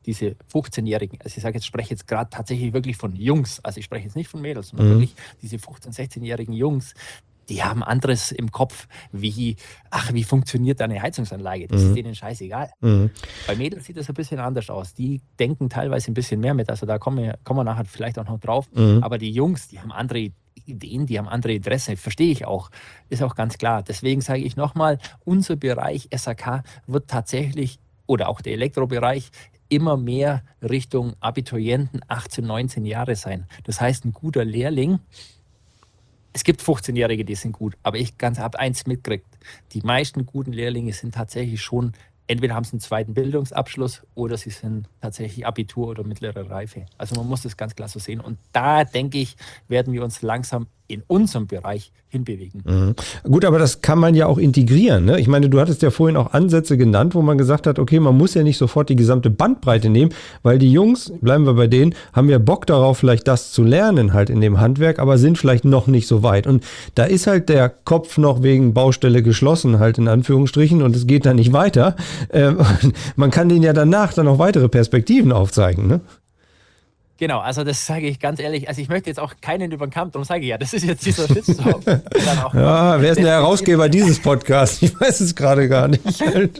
S3: diese 15-Jährigen, also ich spreche jetzt gerade tatsächlich wirklich von Jungs, also ich spreche jetzt nicht von Mädels, sondern wirklich diese 15-, 16-jährigen Jungs, die haben anderes im Kopf, wie funktioniert eine Heizungsanlage? Das ist denen scheißegal. Bei Mädels sieht das ein bisschen anders aus. Die denken teilweise ein bisschen mehr mit, also da kommen wir nachher vielleicht auch noch drauf. Aber die Jungs, die haben andere Ideen, die haben andere Interessen, verstehe ich auch, ist auch ganz klar. Deswegen sage ich nochmal, unser Bereich SAK wird tatsächlich, oder auch der Elektrobereich, immer mehr Richtung Abiturienten 18, 19 Jahre sein. Das heißt, ein guter Lehrling, es gibt 15-Jährige, die sind gut, aber ich habe eins mitgekriegt. Die meisten guten Lehrlinge sind tatsächlich schon, entweder haben sie einen zweiten Bildungsabschluss oder sie sind tatsächlich Abitur oder mittlere Reife. Also man muss das ganz klar so sehen. Und da, denke ich, werden wir uns langsam in unserem Bereich hinbewegen.
S2: Gut, aber das kann man ja auch integrieren, ne? Ich meine, du hattest ja vorhin auch Ansätze genannt, wo man gesagt hat, okay, man muss ja nicht sofort die gesamte Bandbreite nehmen, weil die Jungs, bleiben wir bei denen, haben ja Bock darauf, vielleicht das zu lernen halt in dem Handwerk, aber sind vielleicht noch nicht so weit. Und da ist halt der Kopf noch wegen Baustelle geschlossen halt in Anführungsstrichen und es geht da nicht weiter. Man kann denen ja danach dann auch weitere Perspektiven aufzeigen, ne?
S3: Genau, also das sage ich ganz ehrlich, also ich möchte jetzt auch keinen über den Kamm, darum sage ich ja, das ist jetzt dieser Shitstorm.
S2: Ja, wer ist denn der Herausgeber dieses Podcasts? Ich weiß es gerade gar nicht.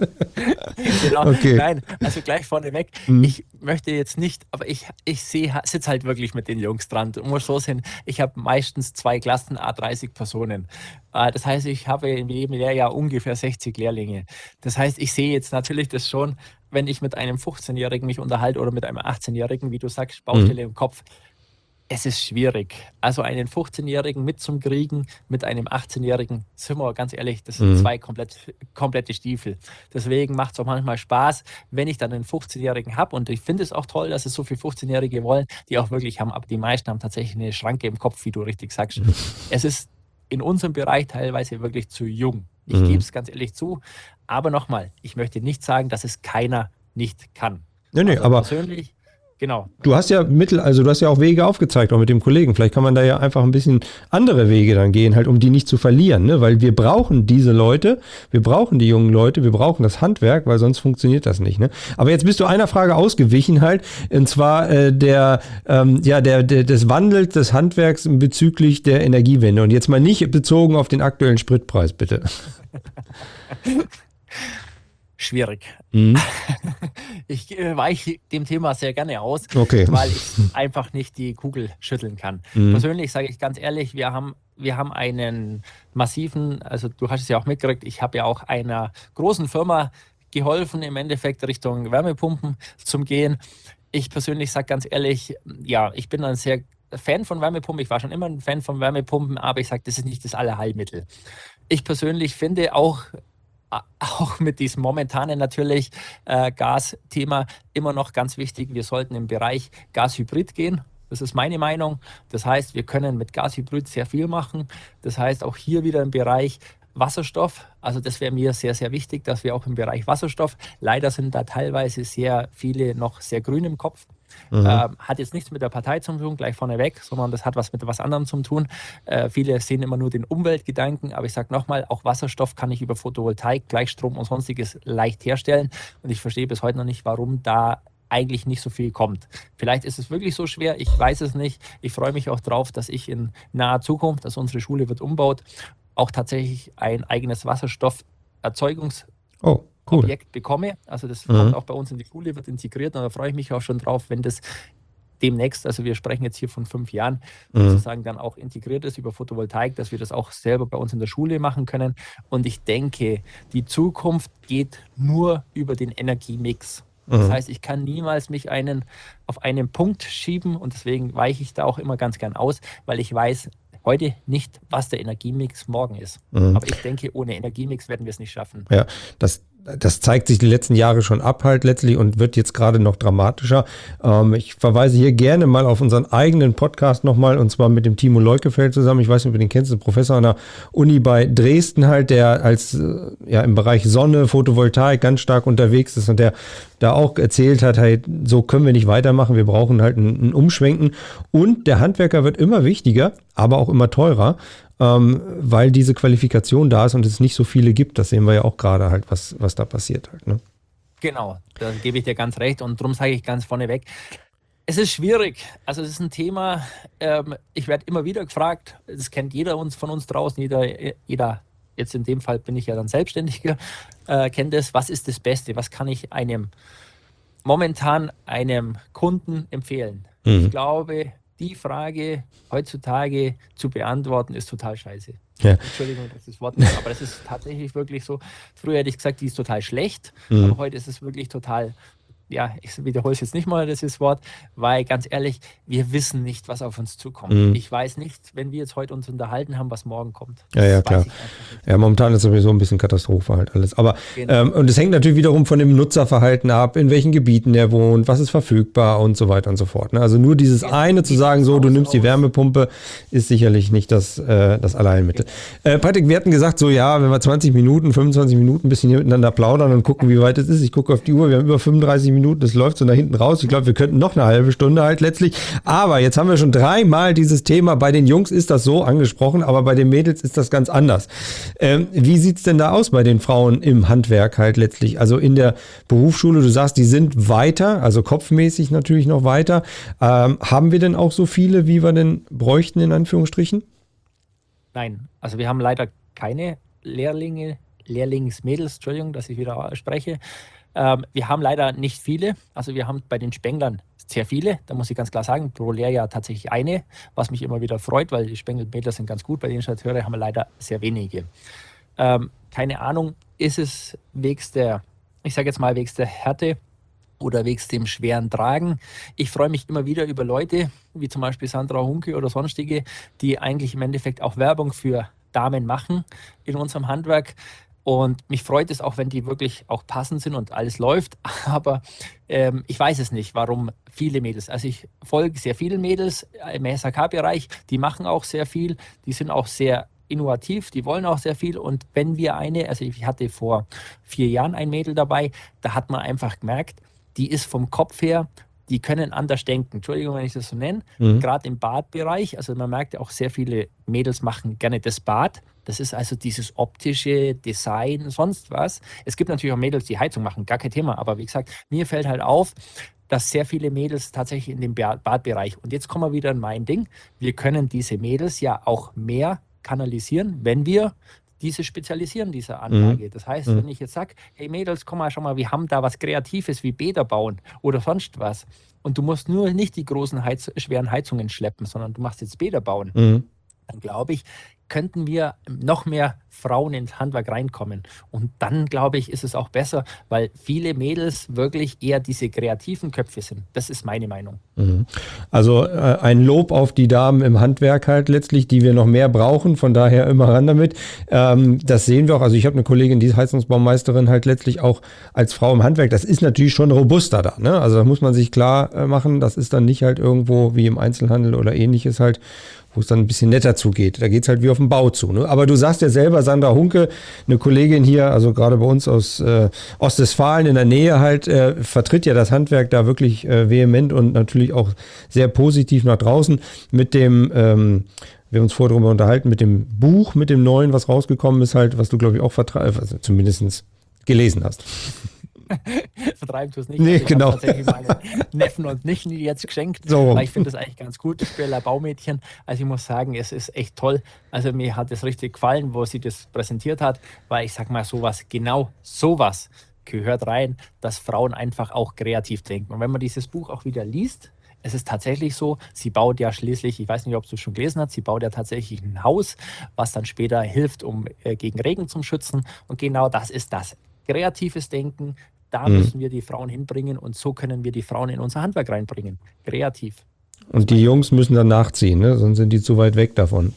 S3: Genau, okay. Nein, also gleich vorneweg, ich möchte jetzt nicht, aber ich sitze halt wirklich mit den Jungs dran. Du musst so sehen, ich habe meistens 2 Klassen, 30 Personen. Das heißt, ich habe in jedem Lehrjahr ungefähr 60 Lehrlinge. Das heißt, ich sehe jetzt natürlich das schon, wenn ich mit einem 15-Jährigen mich unterhalte oder mit einem 18-Jährigen, wie du sagst, Baustelle im Kopf, es ist schwierig. Also einen 15-Jährigen mitzukriegen mit einem 18-Jährigen, sind wir ganz ehrlich, das sind 2 komplette Stiefel. Deswegen macht es auch manchmal Spaß, wenn ich dann einen 15-Jährigen habe. Und ich finde es auch toll, dass es so viele 15-Jährige wollen, die auch wirklich haben. Aber die meisten haben tatsächlich eine Schranke im Kopf, wie du richtig sagst. Es ist in unserem Bereich teilweise wirklich zu jung. Ich gebe es ganz ehrlich zu. Aber nochmal, ich möchte nicht sagen, dass es keiner nicht kann.
S2: Nee,
S3: also
S2: aber
S3: persönlich, genau.
S2: Du hast ja auch Wege aufgezeigt, auch mit dem Kollegen. Vielleicht kann man da ja einfach ein bisschen andere Wege dann gehen, halt, um die nicht zu verlieren, ne? Weil wir brauchen diese Leute, wir brauchen die jungen Leute, wir brauchen das Handwerk, weil sonst funktioniert das nicht, ne? Aber jetzt bist du einer Frage ausgewichen halt, und zwar des Wandels des Handwerks bezüglich der Energiewende. Und jetzt mal nicht bezogen auf den aktuellen Spritpreis, bitte.
S3: Schwierig. Ich weiche dem Thema sehr gerne aus, weil ich einfach nicht die Kugel schütteln kann. Persönlich sage ich ganz ehrlich, wir haben einen massiven, also du hast es ja auch mitgekriegt, ich habe ja auch einer großen Firma geholfen, im Endeffekt Richtung Wärmepumpen zu gehen. Ich persönlich sage ganz ehrlich, ja, ich bin ein sehr Fan von Wärmepumpen, ich war schon immer ein Fan von Wärmepumpen, aber ich sage, das ist nicht das Allerheilmittel. Ich persönlich finde auch mit diesem momentanen natürlich Gasthema immer noch ganz wichtig, wir sollten im Bereich Gashybrid gehen. Das ist meine Meinung. Das heißt, wir können mit Gashybrid sehr viel machen. Das heißt, auch hier wieder im Bereich Wasserstoff. Also das wäre mir sehr, sehr wichtig, dass wir auch im Bereich Wasserstoff, leider sind da teilweise sehr viele noch sehr grün im Kopf. Hat jetzt nichts mit der Partei zu tun, gleich vorneweg, sondern das hat was mit was anderem zu tun. Viele sehen immer nur den Umweltgedanken, aber ich sage nochmal, auch Wasserstoff kann ich über Photovoltaik, Gleichstrom und sonstiges leicht herstellen. Und ich verstehe bis heute noch nicht, warum da eigentlich nicht so viel kommt. Vielleicht ist es wirklich so schwer, ich weiß es nicht. Ich freue mich auch drauf, dass ich in naher Zukunft, dass unsere Schule wird umbaut, auch tatsächlich ein eigenes Wasserstofferzeugungsobjekt bekomme. Also das kommt auch bei uns in die Schule, wird integriert und da freue ich mich auch schon drauf, wenn das demnächst, also wir sprechen jetzt hier von 5 Jahren, sozusagen dann auch integriert ist über Photovoltaik, dass wir das auch selber bei uns in der Schule machen können. Und ich denke, die Zukunft geht nur über den Energiemix. Das heißt, ich kann niemals mich auf einen Punkt schieben und deswegen weiche ich da auch immer ganz gern aus, weil ich weiß heute nicht, was der Energiemix morgen ist. Aber ich denke, ohne Energiemix werden wir es nicht schaffen.
S2: Ja, das zeigt sich die letzten Jahre schon ab halt letztlich und wird jetzt gerade noch dramatischer. Ich verweise hier gerne mal auf unseren eigenen Podcast nochmal und zwar mit dem Timo Leukefeld zusammen. Ich weiß nicht, ob du den kennst, ein Professor an der Uni bei Dresden halt, der als im Bereich Sonne, Photovoltaik ganz stark unterwegs ist und der da auch erzählt hat, hey, so können wir nicht weitermachen, wir brauchen halt ein Umschwenken und der Handwerker wird immer wichtiger, aber auch immer teurer, weil diese Qualifikation da ist und es nicht so viele gibt. Das sehen wir ja auch gerade halt, was da passiert halt, ne?
S3: Genau, da gebe ich dir ganz recht und darum sage ich ganz vorneweg, es ist schwierig. Also es ist ein Thema, ich werde immer wieder gefragt, das kennt jeder von uns draußen, jeder, jetzt in dem Fall bin ich ja dann Selbstständiger, kennt es, was ist das Beste, was kann ich momentan einem Kunden empfehlen? Ich glaube, die Frage heutzutage zu beantworten, ist total scheiße.
S2: Ja.
S3: Entschuldigung, dass das Wort ist, aber das ist tatsächlich wirklich so. Früher hätte ich gesagt, die ist total schlecht, aber heute ist es wirklich total, ja, ich wiederhole es jetzt nicht mal, das Wort, weil ganz ehrlich, wir wissen nicht, was auf uns zukommt. Ich weiß nicht, wenn wir jetzt heute uns unterhalten haben, was morgen kommt.
S2: Ja, klar. Ja, momentan ist sowieso ein bisschen Katastrophe halt alles. Aber und es hängt natürlich wiederum von dem Nutzerverhalten ab, in welchen Gebieten er wohnt, was ist verfügbar und so weiter und so fort. Ne? Also nur dieses eine zu sagen, so, du nimmst die Wärmepumpe, ist sicherlich nicht das Allheilmittel. Patrick, wir hatten gesagt, so ja, wenn wir 20 Minuten, 25 Minuten ein bisschen hier miteinander plaudern und gucken, wie weit es ist. Ich gucke auf die Uhr, wir haben über 35 Minuten, das läuft so nach hinten raus. Ich glaube, wir könnten noch eine halbe Stunde halt letztlich. Aber jetzt haben wir schon 3-mal dieses Thema. Bei den Jungs ist das so angesprochen, aber bei den Mädels ist das ganz anders. Wie sieht es denn da aus bei den Frauen im Handwerk halt letztlich? Also in der Berufsschule, du sagst, die sind weiter, also kopfmäßig natürlich noch weiter. Haben wir denn auch so viele, wie wir denn bräuchten, in Anführungsstrichen?
S3: Nein, also wir haben leider keine Lehrlingsmädels, Entschuldigung, dass ich wieder spreche. Wir haben leider nicht viele, also wir haben bei den Spenglern sehr viele, da muss ich ganz klar sagen, pro Lehrjahr tatsächlich eine, was mich immer wieder freut, weil die Spengler-Mädels sind ganz gut, bei den Installateure haben wir leider sehr wenige. Keine Ahnung, ist es wegs der Härte oder wegs dem schweren Tragen. Ich freue mich immer wieder über Leute, wie zum Beispiel Sandra Hunke oder sonstige, die eigentlich im Endeffekt auch Werbung für Damen machen in unserem Handwerk. Und mich freut es auch, wenn die wirklich auch passend sind und alles läuft. Aber ich weiß es nicht, warum viele Mädels. Also ich folge sehr vielen Mädels im SHK-Bereich. Die machen auch sehr viel. Die sind auch sehr innovativ. Die wollen auch sehr viel. Und wenn wir also ich hatte vor 4 Jahren ein Mädel dabei, da hat man einfach gemerkt, die ist vom Kopf her, die können anders denken. Entschuldigung, wenn ich das so nenne. Gerade im Badbereich, also man merkt ja auch, sehr viele Mädels machen gerne das Bad. Das ist also dieses optische Design, sonst was. Es gibt natürlich auch Mädels, die Heizung machen, gar kein Thema. Aber wie gesagt, mir fällt halt auf, dass sehr viele Mädels tatsächlich in dem Badbereich, und jetzt kommen wir wieder in mein Ding, wir können diese Mädels ja auch mehr kanalisieren, wenn wir diese spezialisieren, diese Anlage. Das heißt, wenn ich jetzt sage, hey Mädels, komm mal, schau mal, wir haben da was Kreatives wie Bäder bauen oder sonst was. Und du musst nur nicht die großen schweren Heizungen schleppen, sondern du machst jetzt Bäder bauen. Dann glaube ich, könnten wir noch mehr Frauen ins Handwerk reinkommen. Und dann, glaube ich, ist es auch besser, weil viele Mädels wirklich eher diese kreativen Köpfe sind. Das ist meine Meinung.
S2: Also ein Lob auf die Damen im Handwerk halt letztlich, die wir noch mehr brauchen. Von daher immer ran damit. Das sehen wir auch. Also ich habe eine Kollegin, die ist Heizungsbaumeisterin halt letztlich auch als Frau im Handwerk. Das ist natürlich schon robuster da. Ne? Also da muss man sich klar machen, das ist dann nicht halt irgendwo wie im Einzelhandel oder ähnliches halt, wo es dann ein bisschen netter zugeht. Da geht es halt wie auf dem Bau zu. Ne? Aber du sagst ja selber, Sandra Hunke, eine Kollegin hier, also gerade bei uns aus Ostwestfalen in der Nähe halt, vertritt ja das Handwerk da wirklich vehement und natürlich auch sehr positiv nach draußen mit dem, wir haben uns vorher darüber unterhalten, mit dem Buch, mit dem neuen, was rausgekommen ist halt, was du glaube ich auch also zumindest gelesen hast.
S3: Vertreiben tu es nicht.
S2: Nee,
S3: also ich
S2: genau.
S3: habe tatsächlich meine Neffen und Nichten die jetzt geschenkt,
S2: So.
S3: weil ich finde das eigentlich ganz gut. Ich bin ein Baumädchen. Also ich muss sagen, es ist echt toll. Also mir hat es richtig gefallen, wo sie das präsentiert hat, weil ich sag mal genau sowas gehört rein, dass Frauen einfach auch kreativ denken. Und wenn man dieses Buch auch wieder liest, es ist tatsächlich so, sie baut ja schließlich, ich weiß nicht, ob du es schon gelesen hast, sie baut ja tatsächlich ein Haus, was dann später hilft, um gegen Regen zu schützen. Und genau das ist das. Kreatives Denken, da müssen wir die Frauen hinbringen und so können wir die Frauen in unser Handwerk reinbringen. Kreativ.
S2: Und die Jungs müssen dann nachziehen, ne? Sonst sind die zu weit weg davon.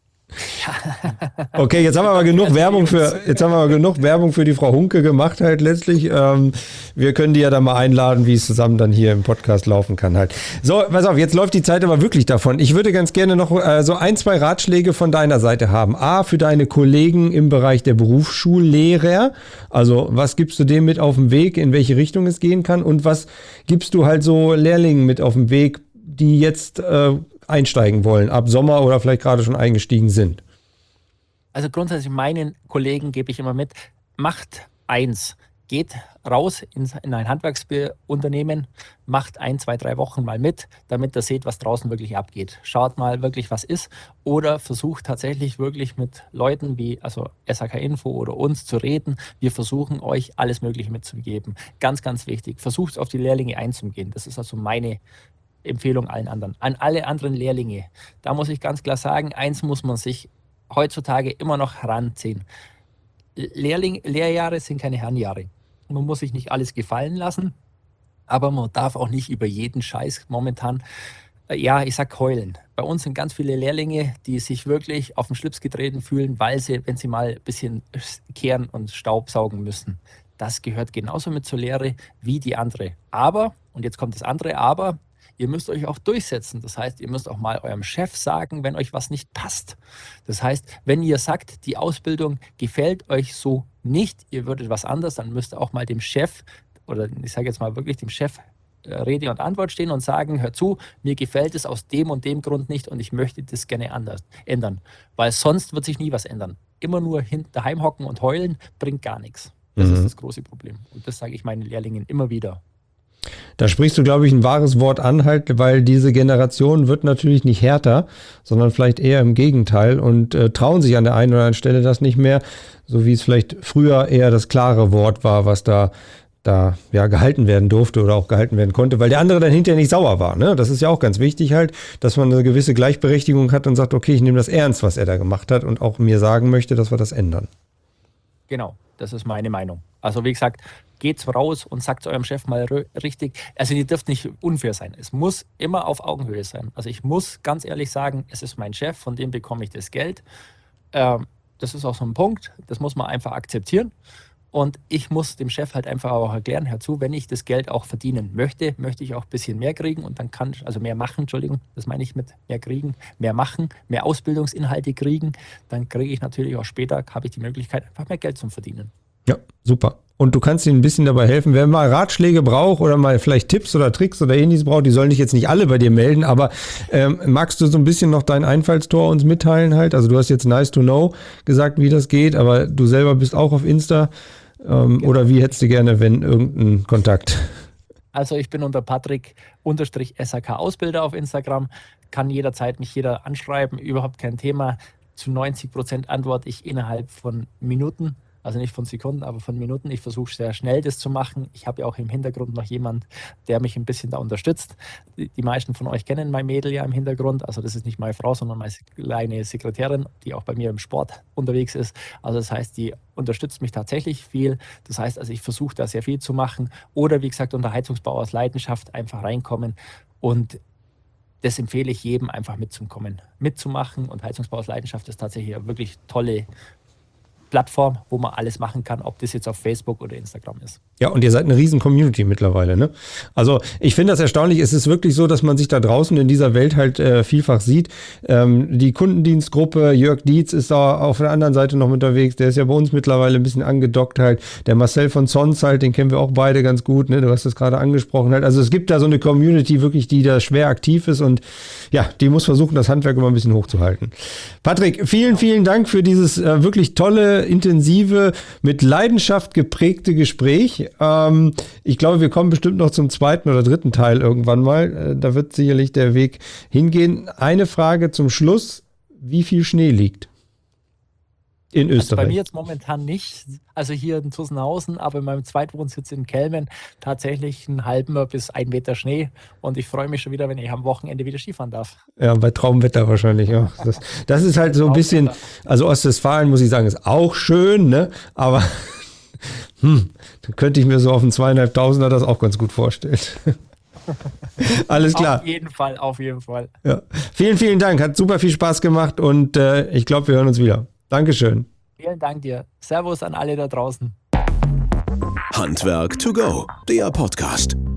S2: Okay, jetzt haben wir aber genug Werbung für die Frau Hunke gemacht halt letztlich. Wir können die ja dann mal einladen, wie es zusammen dann hier im Podcast laufen kann halt. So, pass auf, jetzt läuft die Zeit aber wirklich davon. Ich würde ganz gerne noch so 1-2 Ratschläge von deiner Seite haben. A, für deine Kollegen im Bereich der Berufsschullehrer. Also, was gibst du denen mit auf den Weg, in welche Richtung es gehen kann? Und was gibst du halt so Lehrlingen mit auf den Weg, die jetzt einsteigen wollen, ab Sommer oder vielleicht gerade schon eingestiegen sind?
S3: Also grundsätzlich meinen Kollegen gebe ich immer mit, macht eins, geht raus in ein Handwerksunternehmen, macht 1, 2, 3 Wochen mal mit, damit ihr seht, was draußen wirklich abgeht. Schaut mal wirklich, was ist, oder versucht tatsächlich wirklich mit Leuten wie SAK Info oder uns zu reden. Wir versuchen euch alles Mögliche mitzugeben. Ganz, ganz wichtig. Versucht auf die Lehrlinge einzugehen. Das ist also meine Empfehlung allen anderen. An alle anderen Lehrlinge, da muss ich ganz klar sagen, eins muss man sich heutzutage immer noch heranziehen. Lehrjahre sind keine Herrenjahre. Man muss sich nicht alles gefallen lassen, aber man darf auch nicht über jeden Scheiß momentan, heulen. Bei uns sind ganz viele Lehrlinge, die sich wirklich auf den Schlips getreten fühlen, wenn sie mal ein bisschen kehren und Staubsaugen müssen. Das gehört genauso mit zur Lehre wie die andere. Aber, und jetzt kommt das andere Aber, ihr müsst euch auch durchsetzen. Das heißt, ihr müsst auch mal eurem Chef sagen, wenn euch was nicht passt. Das heißt, wenn ihr sagt, die Ausbildung gefällt euch so nicht, ihr würdet was anderes, dann müsst ihr auch mal dem Chef, oder ich sage jetzt mal wirklich dem Chef, Rede und Antwort stehen und sagen, hör zu, mir gefällt es aus dem und dem Grund nicht und ich möchte das gerne anders ändern. Weil sonst wird sich nie was ändern. Immer nur daheim hocken und heulen bringt gar nichts. Das ist das große Problem. Und das sage ich meinen Lehrlingen immer wieder.
S2: Da sprichst du, glaube ich, ein wahres Wort an, halt, weil diese Generation wird natürlich nicht härter, sondern vielleicht eher im Gegenteil und trauen sich an der einen oder anderen Stelle das nicht mehr, so wie es vielleicht früher eher das klare Wort war, was da gehalten werden durfte oder auch gehalten werden konnte, weil der andere dann hinterher nicht sauer war. Ne? Das ist ja auch ganz wichtig halt, dass man eine gewisse Gleichberechtigung hat und sagt, okay, ich nehme das ernst, was er da gemacht hat und auch mir sagen möchte, dass wir das ändern.
S3: Genau, das ist meine Meinung. Also wie gesagt, geht's raus und sagt eurem Chef mal richtig. Also ihr dürft nicht unfair sein. Es muss immer auf Augenhöhe sein. Also ich muss ganz ehrlich sagen, es ist mein Chef, von dem bekomme ich das Geld. Das ist auch so ein Punkt, das muss man einfach akzeptieren. Und ich muss dem Chef halt einfach auch erklären, hör zu, wenn ich das Geld auch verdienen möchte, möchte ich auch ein bisschen mehr kriegen und dann mehr machen, das meine ich mit mehr kriegen, mehr machen, mehr Ausbildungsinhalte kriegen, dann kriege ich natürlich auch später, habe ich die Möglichkeit, einfach mehr Geld zum Verdienen.
S2: Ja, super. Und du kannst ihnen ein bisschen dabei helfen. Wer mal Ratschläge braucht oder mal vielleicht Tipps oder Tricks oder ähnliches braucht, die sollen dich jetzt nicht alle bei dir melden, aber magst du so ein bisschen noch dein Einfallstor uns mitteilen halt? Also du hast jetzt nice to know gesagt, wie das geht, aber du selber bist auch auf Insta. Genau. Oder wie hättest du gerne, wenn irgendein Kontakt?
S3: Also ich bin unter Patrick_SAK Ausbilder auf Instagram, kann jederzeit mich jeder anschreiben, überhaupt kein Thema. Zu 90% antworte ich innerhalb von Minuten, also nicht von Sekunden, aber von Minuten. Ich versuche sehr schnell das zu machen. Ich habe ja auch im Hintergrund noch jemand, der mich ein bisschen da unterstützt. Die meisten von euch kennen mein Mädel ja im Hintergrund. Also das ist nicht meine Frau, sondern meine kleine Sekretärin, die auch bei mir im Sport unterwegs ist. Also das heißt, die unterstützt mich tatsächlich viel. Das heißt, also ich versuche da sehr viel zu machen. Oder wie gesagt, unter Heizungsbau aus Leidenschaft einfach reinkommen. Und das empfehle ich jedem, einfach mitzumachen. Und Heizungsbau aus Leidenschaft ist tatsächlich eine wirklich tolle Plattform, wo man alles machen kann, ob das jetzt auf Facebook oder Instagram ist.
S2: Ja, und ihr seid eine riesen Community mittlerweile, ne? Also ich finde das erstaunlich. Es ist wirklich so, dass man sich da draußen in dieser Welt halt vielfach sieht. Die Kundendienstgruppe, Jörg Dietz ist da auf der anderen Seite noch unterwegs. Der ist ja bei uns mittlerweile ein bisschen angedockt halt. Der Marcel von Sons halt, den kennen wir auch beide ganz gut, ne? Du hast das gerade angesprochen halt. Also es gibt da so eine Community wirklich, die da schwer aktiv ist und ja, die muss versuchen, das Handwerk immer ein bisschen hochzuhalten. Patrick, vielen Dank für dieses wirklich tolle, intensive, mit Leidenschaft geprägte Gespräch. Ich glaube, wir kommen bestimmt noch zum zweiten oder dritten Teil irgendwann mal. Da wird sicherlich der Weg hingehen. Eine Frage zum Schluss. Wie viel Schnee liegt in Österreich?
S3: Also bei mir jetzt momentan nicht. Also hier in Zussenhausen, aber in meinem Zweitwohnsitz in Kelmen tatsächlich einen halben bis 1 Meter Schnee. Und ich freue mich schon wieder, wenn ich am Wochenende wieder Skifahren darf.
S2: Ja, bei Traumwetter wahrscheinlich. Ja. Das ist halt so ein bisschen, also Ostwestfalen muss ich sagen, ist auch schön, ne? Aber dann könnte ich mir so auf einen 2.500er das auch ganz gut vorstellen. Alles klar.
S3: Auf jeden Fall.
S2: Ja. Vielen Dank, hat super viel Spaß gemacht und ich glaube, wir hören uns wieder. Dankeschön.
S3: Vielen Dank dir. Servus an alle da draußen.
S1: Handwerk to go, der Podcast.